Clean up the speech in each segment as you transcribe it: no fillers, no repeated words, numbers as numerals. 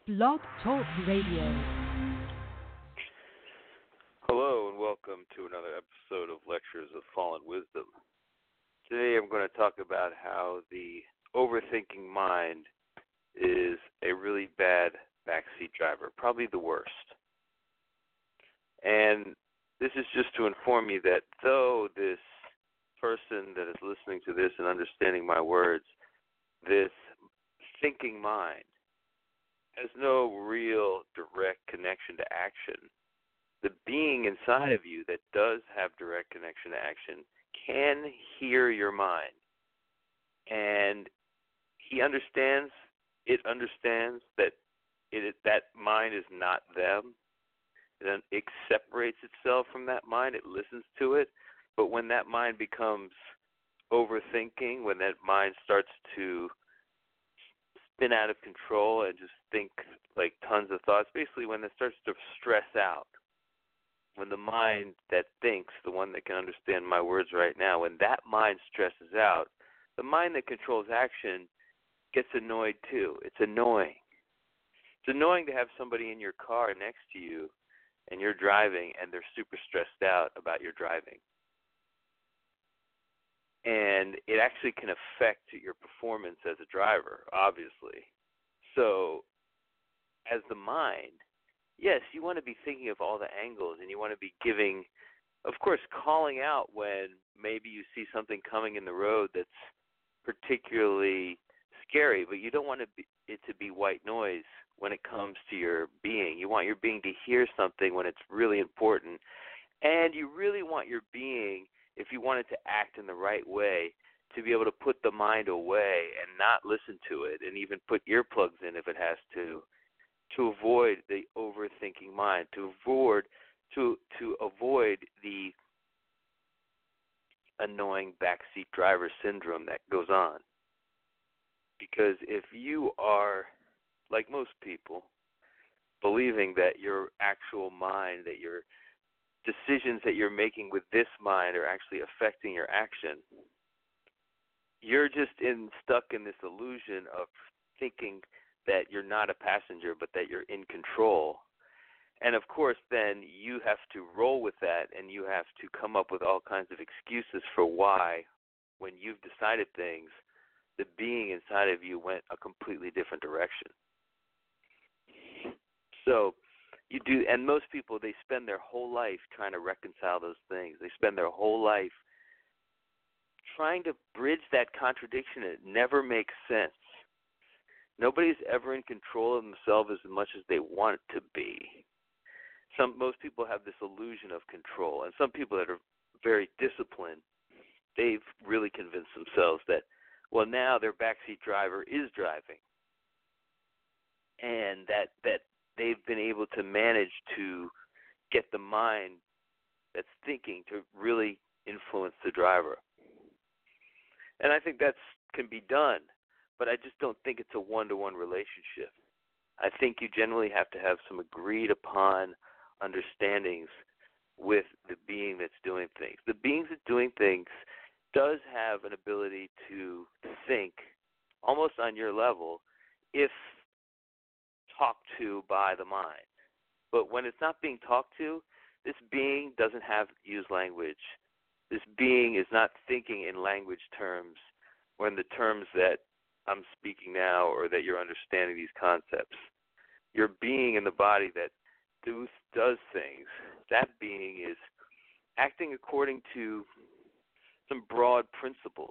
Blog Talk Radio. Hello and welcome to another episode of Lectures of Fallen Wisdom. Today I'm going to talk about how the overthinking mind is a really bad backseat driver, probably the worst. And this is just to inform you that though this person that is listening to this and understanding my words, this thinking mind has no real direct connection to action, the being inside of you that does have direct connection to action can hear your mind. And it understands that that mind is not them. It separates itself from that mind. It listens to it. But when that mind becomes overthinking, when that mind starts to spin out of control and just think like tons of thoughts, basically when it starts to stress out, when the mind that thinks, the one that can understand my words right now, when that mind stresses out, the mind that controls action gets annoyed too. It's annoying. It's annoying to have somebody in your car next to you and you're driving and they're super stressed out about your driving. And it actually can affect your performance as a driver, obviously. So as the mind, yes, you want to be thinking of all the angles and you want to be giving, of course, calling out when maybe you see something coming in the road that's particularly scary, but you don't want it to be white noise when it comes to your being. You want your being to hear something when it's really important. And you really want your being, if you want it to act in the right way, to be able to put the mind away and not listen to it and even put earplugs in if it has to avoid the overthinking mind, to avoid the annoying backseat driver syndrome that goes on. Because if you are, like most people, believing that your actual mind, that your decisions that you're making with this mind are actually affecting your action, you're just stuck in this illusion of thinking that you're not a passenger but that you're in control. And of course then you have to roll with that and you have to come up with all kinds of excuses for why, when you've decided things, the being inside of you went a completely different direction. So you do, and most people, they spend their whole life trying to reconcile those things. They spend their whole life trying to bridge that contradiction. It never makes sense. Nobody's ever in control of themselves as much as they want it to be. Most people have this illusion of control, and some people that are very disciplined, they've really convinced themselves that, well, now their backseat driver is driving, and that they've been able to manage to get the mind that's thinking to really influence the driver. And I think that can be done, but I just don't think it's a one-to-one relationship. I think you generally have to have some agreed upon understandings with the being that's doing things. The being that's doing things does have an ability to think almost on your level if talked to by the mind. But when it's not being talked to, this being doesn't use language. This being is not thinking in language terms or in the terms that I'm speaking now or that you're understanding these concepts. Your being in the body that does things, that being is acting according to some broad principles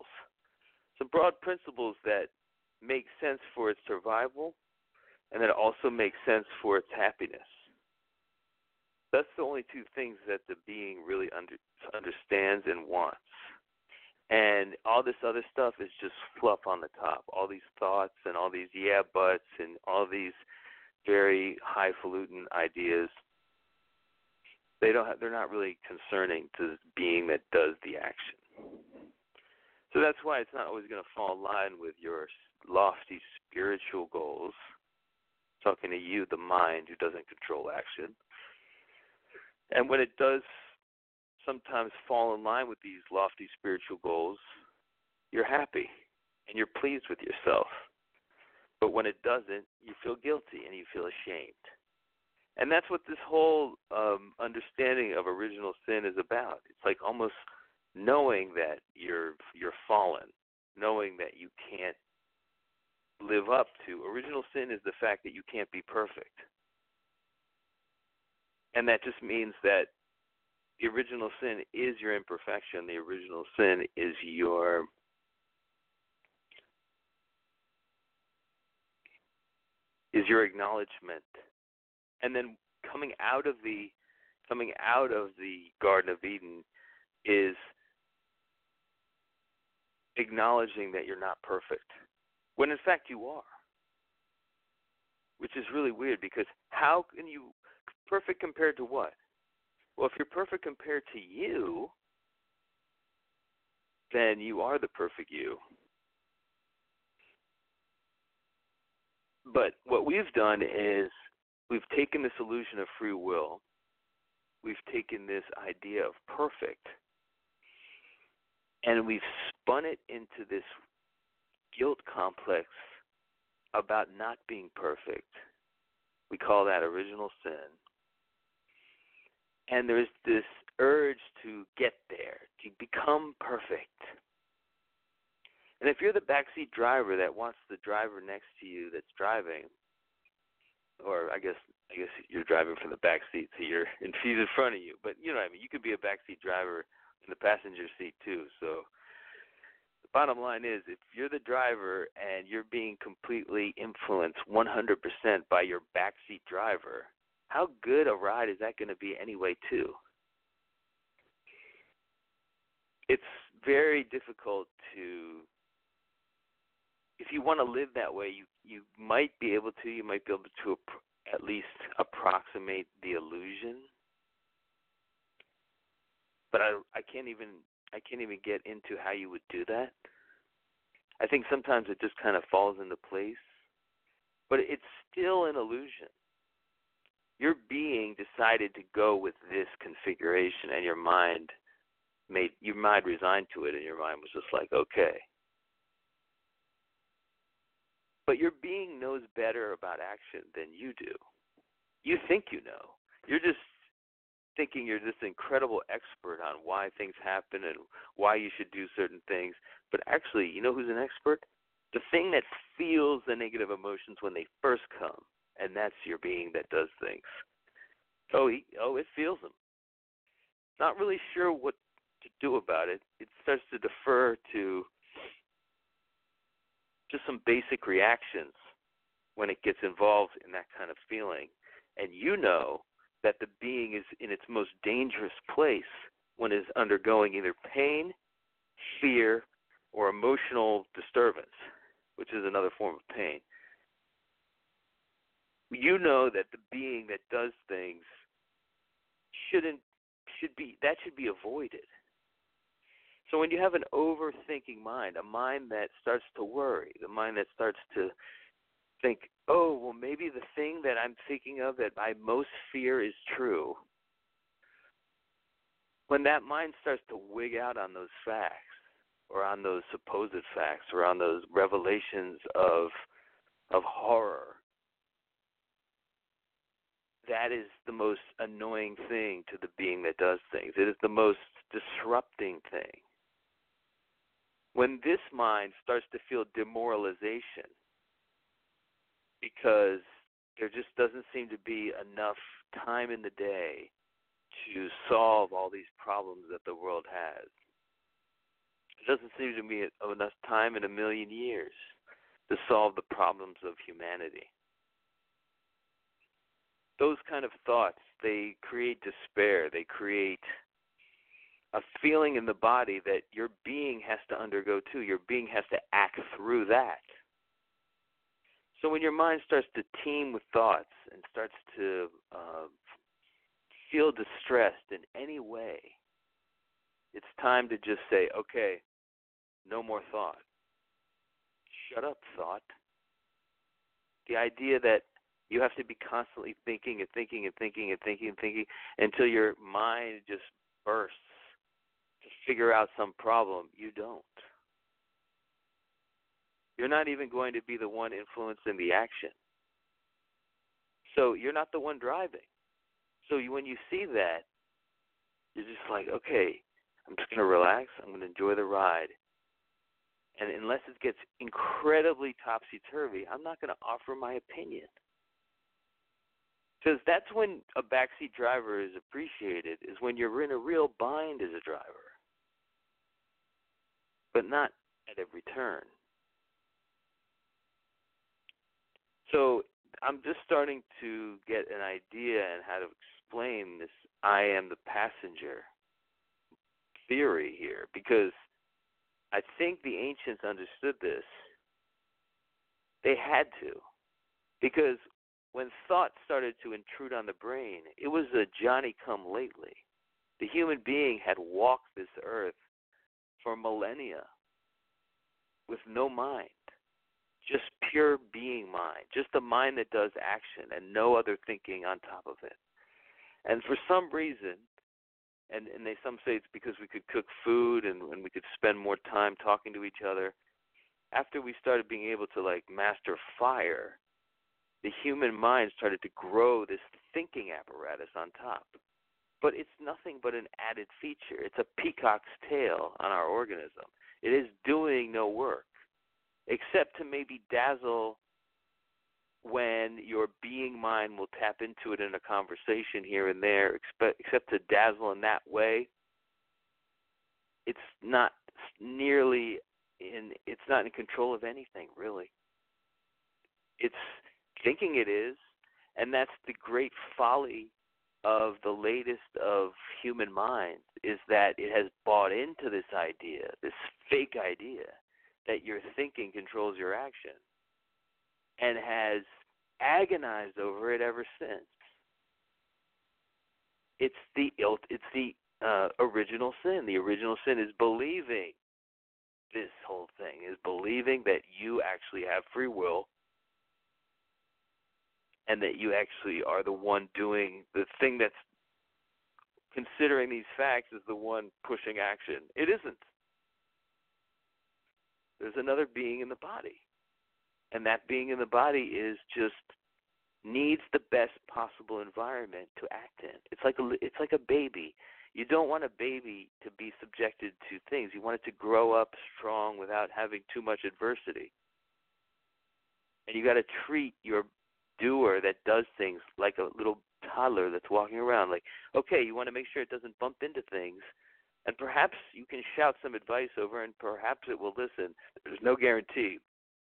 that make sense for its survival and that also make sense for its happiness. That's the only two things that the being really understands and wants. And all this other stuff is just fluff on the top. All these thoughts and all these yeah buts and all these very highfalutin ideas, they're not really concerning to the being that does the action. So that's why it's not always going to fall in line with your lofty spiritual goals. Talking to you, the mind who doesn't control action. And when it does sometimes fall in line with these lofty spiritual goals, you're happy and you're pleased with yourself. But when it doesn't, you feel guilty and you feel ashamed. And that's what this whole understanding of original sin is about. It's like almost knowing that you're fallen, knowing that you can't live up to. Original sin is the fact that you can't be perfect. And that just means that the original sin is your imperfection. The original sin is your acknowledgement. And then coming out of the Garden of Eden is acknowledging that you're not perfect, when in fact you are. Which is really weird, because how can you perfect compared to what? Well, if you're perfect compared to you, then you are the perfect you. But what we've done is we've taken this illusion of free will, we've taken this idea of perfect, and we've spun it into this guilt complex about not being perfect. We call that original sin. And there's this urge to get there, to become perfect. And if you're the backseat driver that wants the driver next to you that's driving, or I guess you're driving from the backseat, so he's in front of you. But you know what I mean. You could be a backseat driver in the passenger seat too. So the bottom line is, if you're the driver and you're being completely influenced 100% by your backseat driver, how good a ride is that going to be anyway too? It's very difficult to, if you want to live that way, you might be able to at least approximate the illusion. But I can't even get into how you would do that. I think sometimes it just kind of falls into place, but it's still an illusion. Your being decided to go with this configuration, and your mind resigned to it, and your mind was just like, okay. But your being knows better about action than you do. You think you know. You're just thinking you're this incredible expert on why things happen and why you should do certain things. But actually, you know who's an expert? The thing that feels the negative emotions when they first come, and that's your being that does things. It feels them. Not really sure what to do about it. It starts to defer to just some basic reactions when it gets involved in that kind of feeling. And you know that the being is in its most dangerous place when it's undergoing either pain, fear, or emotional disturbance, which is another form of pain. You know that the being that does things should be avoided. So when you have an overthinking mind, a mind that starts to worry, the mind that starts to think, oh, well, maybe the thing that I'm thinking of that I most fear is true. When that mind starts to wig out on those facts, or on those supposed facts, or on those revelations of horror, that is the most annoying thing to the being that does things. It is the most disrupting thing. When this mind starts to feel demoralization because there just doesn't seem to be enough time in the day to solve all these problems that the world has. There doesn't seem to be enough time in a million years to solve the problems of humanity. Those kind of thoughts, they create despair. They create a feeling in the body that your being has to undergo too. Your being has to act through that. So when your mind starts to teem with thoughts and starts to feel distressed in any way, it's time to just say, okay, no more thought. Shut up, thought. The idea that you have to be constantly thinking and thinking and thinking and thinking and thinking until your mind just bursts to figure out some problem. You don't. You're not even going to be the one influencing the action. So you're not the one driving. So when you see that, you're just like, okay, I'm just going to relax. I'm going to enjoy the ride. And unless it gets incredibly topsy-turvy, I'm not going to offer my opinion. Because that's when a backseat driver is appreciated, is when you're in a real bind as a driver. But not at every turn. So I'm just starting to get an idea on how to explain this I am the passenger theory here, because I think the ancients understood this. They had to. Because when thought started to intrude on the brain, it was a Johnny-come-lately. The human being had walked this earth for millennia with no mind, just pure being mind, just a mind that does action and no other thinking on top of it. And for some reason, and some say it's because we could cook food and we could spend more time talking to each other, after we started being able to master fire, the human mind started to grow this thinking apparatus on top. But it's nothing but an added feature. It's a peacock's tail on our organism. It is doing no work, except to maybe dazzle when your being mind will tap into it in a conversation here and there, except to dazzle in that way. It's not in control of anything, really. It's thinking it is, and that's the great folly of the latest of human minds, is that it has bought into this idea, this fake idea, that your thinking controls your action, and has agonized over it ever since. It's the original sin. The original sin is believing this whole thing, is believing that you actually have free will and that you actually are the one doing the thing that's considering these facts as the one pushing action. It isn't. There's another being in the body. And that being in the body is just needs the best possible environment to act in. It's like a baby. You don't want a baby to be subjected to things. You want it to grow up strong without having too much adversity. And you got to treat your doer that does things like a little toddler that's walking around. Like, okay, you want to make sure it doesn't bump into things, and perhaps you can shout some advice over, and perhaps it will listen. There's no guarantee.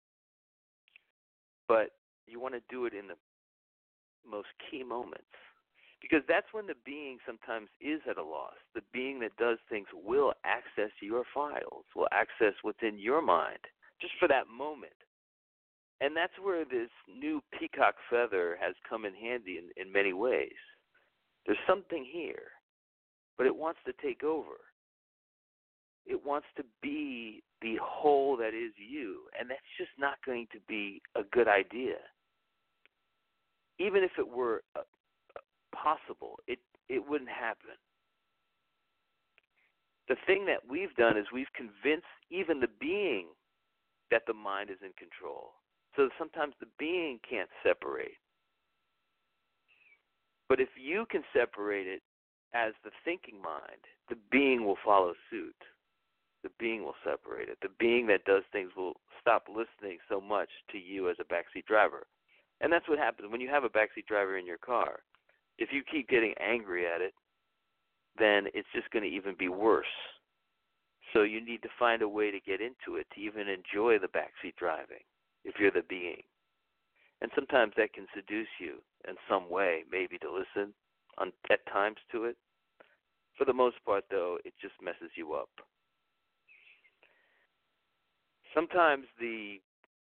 But you want to do it in the most key moments, because that's when the being sometimes is at a loss. The being that does things will access your files, will access what's in your mind, just for that moment. And that's where this new peacock feather has come in handy in many ways. There's something here, but it wants to take over. It wants to be the whole that is you, and that's just not going to be a good idea. Even if it were possible, it wouldn't happen. The thing that we've done is we've convinced even the being that the mind is in control. So sometimes the being can't separate. But if you can separate it as the thinking mind, the being will follow suit. The being will separate it. The being that does things will stop listening so much to you as a backseat driver. And that's what happens when you have a backseat driver in your car. If you keep getting angry at it, then it's just going to even be worse. So you need to find a way to get into it to even enjoy the backseat driving if you're the being. And sometimes that can seduce you in some way, maybe to listen at times to it. For the most part, though, it just messes you up. Sometimes the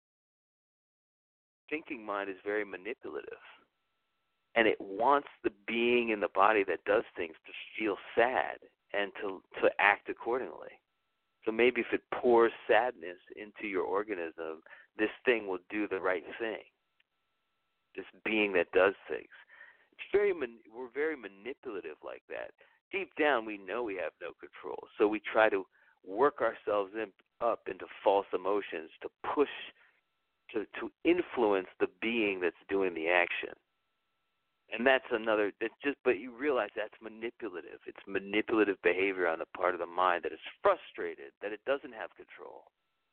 thinking mind is very manipulative, and it wants the being in the body that does things to feel sad and to act accordingly. So maybe if it pours sadness into your organism, this thing will do the right thing. This being that does things. We're very manipulative like that. Deep down, we know we have no control, so we try to work ourselves in up into false emotions to push, to influence the being that's doing the action. And that's another, but you realize that's manipulative. It's manipulative behavior on the part of the mind that is frustrated, that it doesn't have control.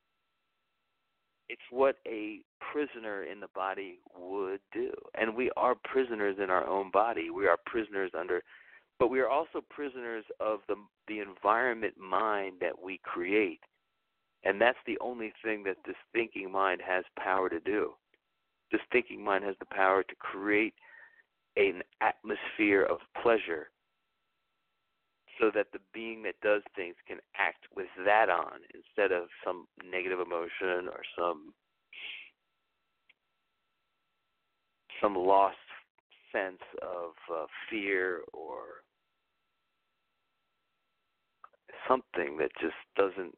It's what a prisoner in the body would do. And we are prisoners in our own body. We are prisoners but we are also prisoners of the environment mind that we create. And that's the only thing that this thinking mind has power to do. This thinking mind has the power to create an atmosphere of pleasure so that the being that does things can act with that on instead of some negative emotion or some lost sense of fear or something that just doesn't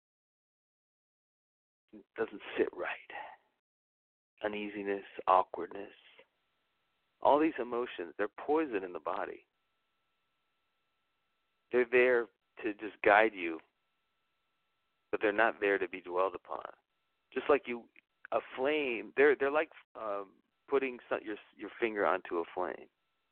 sit right. Uneasiness, awkwardness. All these emotions, they're poison in the body. They're there to just guide you, but they're not there to be dwelled upon. Just like a flame, they're like putting your finger onto a flame.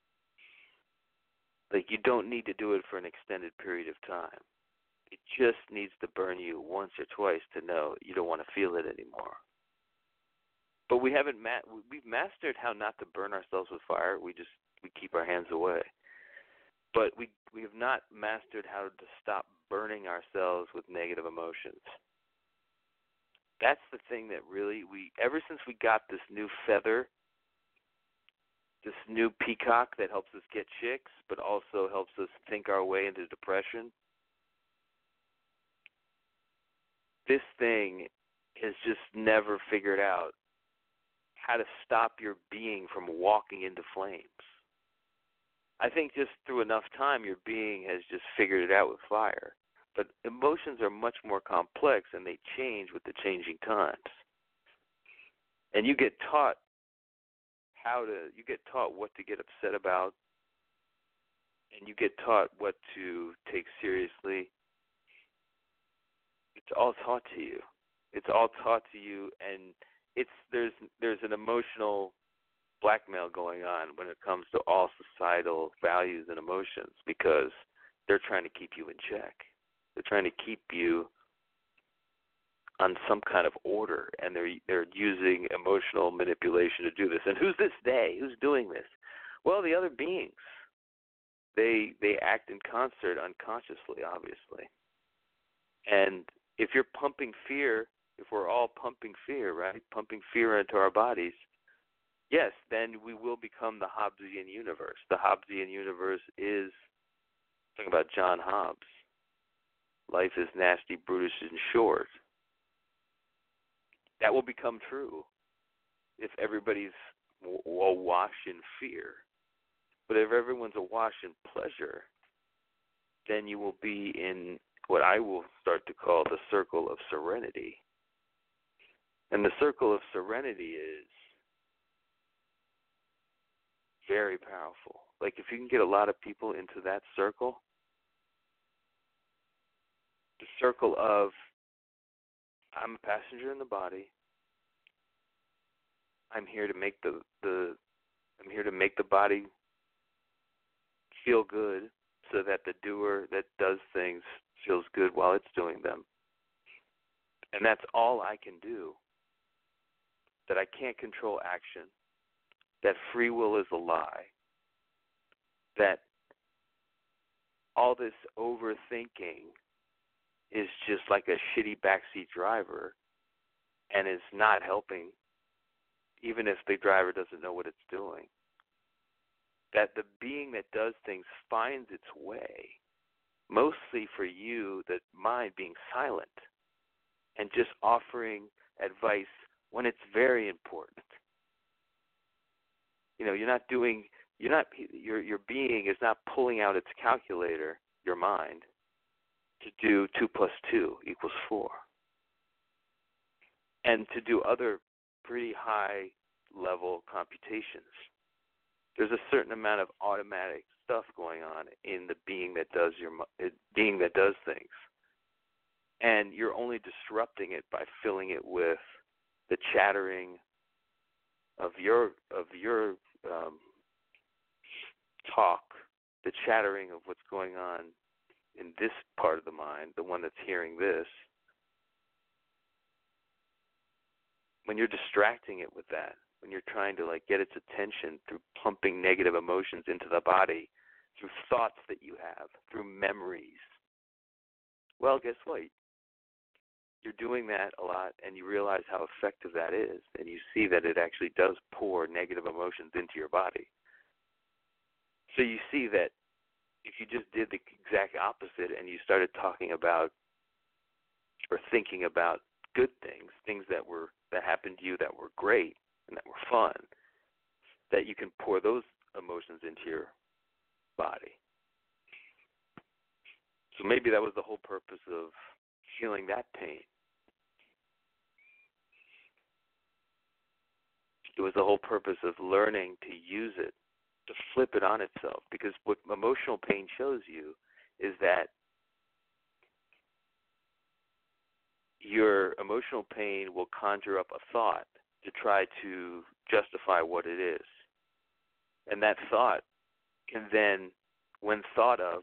Like you don't need to do it for an extended period of time. It just needs to burn you once or twice to know you don't want to feel it anymore. But we've mastered how not to burn ourselves with fire. We keep our hands away. But we have not mastered how to stop burning ourselves with negative emotions. That's the thing that really ever since we got this new feather, this new peacock that helps us get chicks, but also helps us think our way into depression, this thing has just never figured out how to stop your being from walking into flames. I think just through enough time, your being has just figured it out with fire. But emotions are much more complex, and they change with the changing times. And you get taught what to get upset about, and you get taught what to take seriously. It's all taught to you. It's all taught to you, and there's an emotional blackmail going on when it comes to all societal values and emotions because they're trying to keep you in check. They're trying to keep you on some kind of order, and they're using emotional manipulation to do this. And who's this they? Who's doing this? Well, the other beings. They act in concert unconsciously, obviously. And if you're pumping fear, if we're all pumping fear, right, pumping fear into our bodies, yes, then we will become the Hobbesian universe. The Hobbesian universe is, talking about John Hobbes, life is nasty, brutish, and short. That will become true if everybody's awash in fear. But if everyone's awash in pleasure, then you will be in what I will start to call the circle of serenity. And the circle of serenity is very powerful. Like if you can get a lot of people into that circle, the circle of I'm a passenger in the body. I'm here to make the body feel good so that the doer that does things feels good while it's doing them. And that's all I can do. That I can't control action. That free will is a lie. That all this overthinking is just like a shitty backseat driver and is not helping, even if the driver doesn't know what it's doing. That the being that does things finds its way, mostly for you, the mind being silent and just offering advice when it's very important. You know, your being is not pulling out its calculator, your mind, to do 2 + 2 = 4. And to do other pretty high level computations. There's a certain amount of automatic stuff going on in the being that does things. And you're only disrupting it by filling it with the chattering of your talk, the chattering of what's going on in this part of the mind, the one that's hearing this. When you're distracting it with that, when you're trying to get its attention through pumping negative emotions into the body, through thoughts that you have, through memories, well, guess what? You're doing that a lot, and you realize how effective that is, and you see that it actually does pour negative emotions into your body. So you see that if you just did the exact opposite and you started talking about or thinking about good things, things that happened to you that were great and that were fun, that you can pour those emotions into your body. So maybe that was the whole purpose of feeling that pain. It was the whole purpose of learning to use it, to flip it on itself. Because what emotional pain shows you is that your emotional pain will conjure up a thought to try to justify what it is. And that thought can then, when thought of,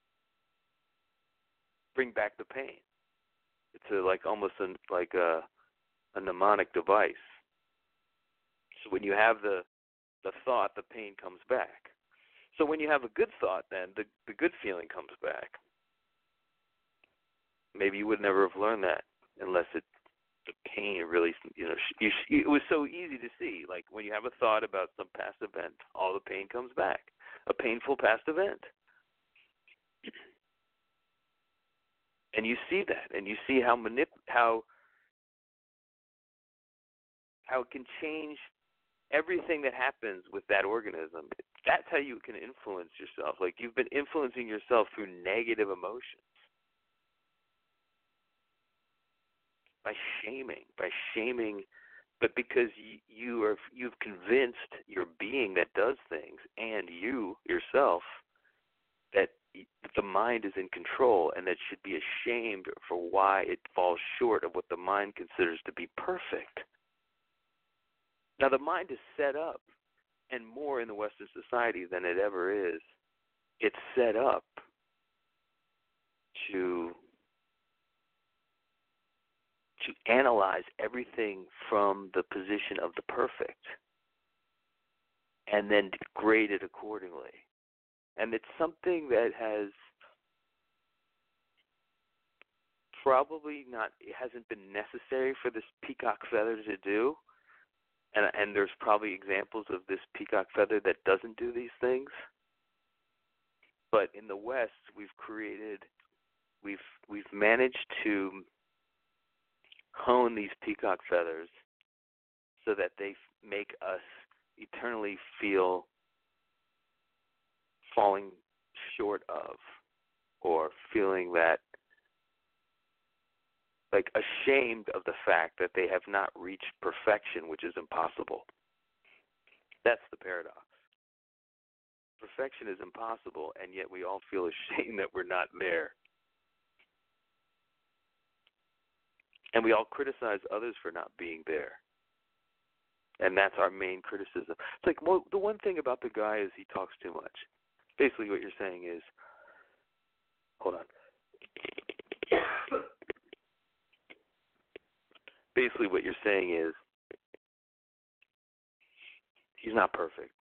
bring back the pain. It's almost like a mnemonic device. So when you have the thought, the pain comes back. So when you have a good thought, then the good feeling comes back. Maybe you would never have learned that unless the pain really, it was so easy to see. Like when you have a thought about some past event, all the pain comes back. A painful past event. And you see that, and you see how it can change everything that happens with that organism. That's how you can influence yourself. Like you've been influencing yourself through negative emotions. By shaming, but because you've convinced your being that does things and you yourself that the mind is in control and that should be ashamed for why it falls short of what the mind considers to be perfect. Now, the mind is set up, and more in the Western society than it ever is, it's set up to analyze everything from the position of the perfect and then grade it accordingly. And it's something that has it hasn't been necessary for this peacock feather to do. And there's probably examples of this peacock feather that doesn't do these things. But in the West, we've managed to hone these peacock feathers so that they make us eternally feel falling short of, or feeling that, ashamed of the fact that they have not reached perfection, which is impossible. That's the paradox. Perfection is impossible, and yet we all feel ashamed that we're not there. And we all criticize others for not being there. And that's our main criticism. It's like, well, the one thing about the guy is he talks too much. Basically what you're saying is, hold on. Basically what you're saying is, he's not perfect.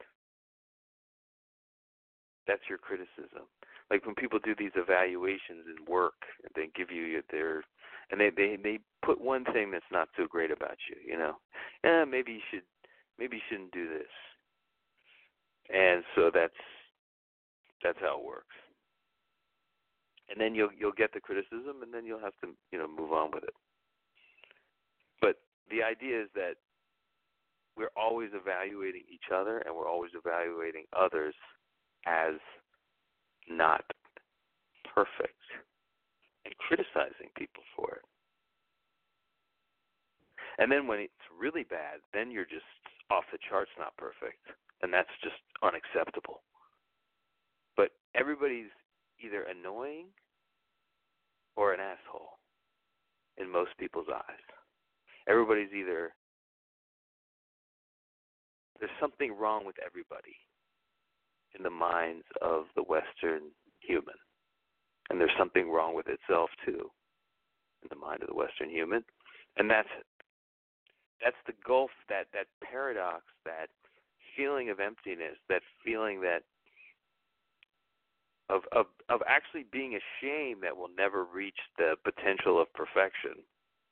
That's your criticism. Like when people do these evaluations in work, they give you and they put one thing that's not so great about you, maybe you shouldn't do this. And so that's how it works. And then you'll get the criticism, and then you'll have to move on with it. But the idea is that we're always evaluating each other, and we're always evaluating others as not perfect and criticizing people for it. And then when it's really bad, then you're just off the charts not perfect, and that's just unacceptable. But everybody's either annoying or an asshole. in most people's eyes. Everybody's either, there's something wrong with everybody in the minds of the Western human. And there's something wrong with itself, too, in the mind of the Western human. And that's the gulf, that paradox, that feeling of emptiness, that feeling that of actually being ashamed that we'll never reach the potential of perfection.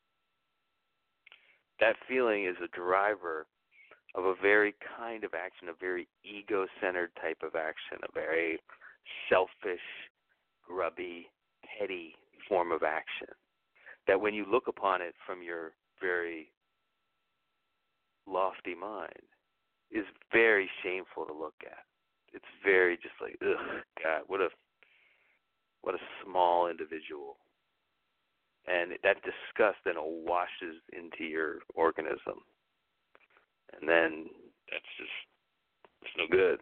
That feeling is a driver of a very kind of action, a very ego-centered type of action, a very selfish, grubby, petty form of action. That when you look upon it from your very lofty mind, is very shameful to look at. It's very just like, ugh, God, what a small individual. And that disgust then washes into your organism. And then it's no good.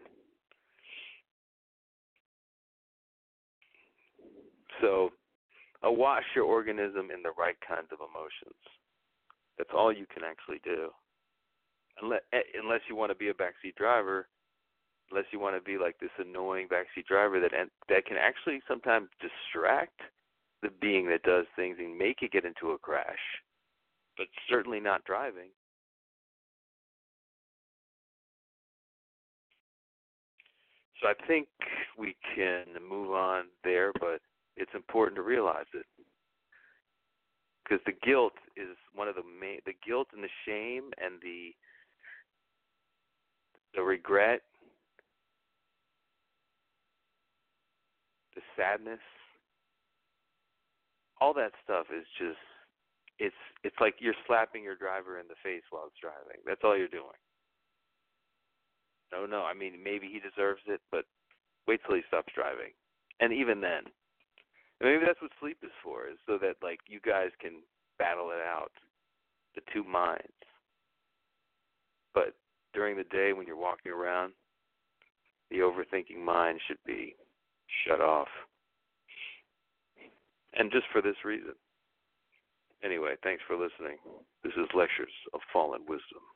So awash your organism in the right kinds of emotions. That's all you can actually do. Unless you want to be a backseat driver, unless you want to be like this annoying backseat driver that can actually sometimes distract the being that does things and make it get into a crash, but certainly not driving. So I think we can move on there, but it's important to realize it. Because the guilt is one of the guilt and the shame and the regret, the sadness, all that stuff is just, it's like you're slapping your driver in the face while it's driving. That's all you're doing. No, I mean, maybe he deserves it, but wait till he stops driving. And even then, maybe that's what sleep is for, is so that, like, you guys can battle it out, the two minds. But during the day when you're walking around, the overthinking mind should be shut off. And just for this reason. Anyway, thanks for listening. This is Lectures of Fallen Wisdom.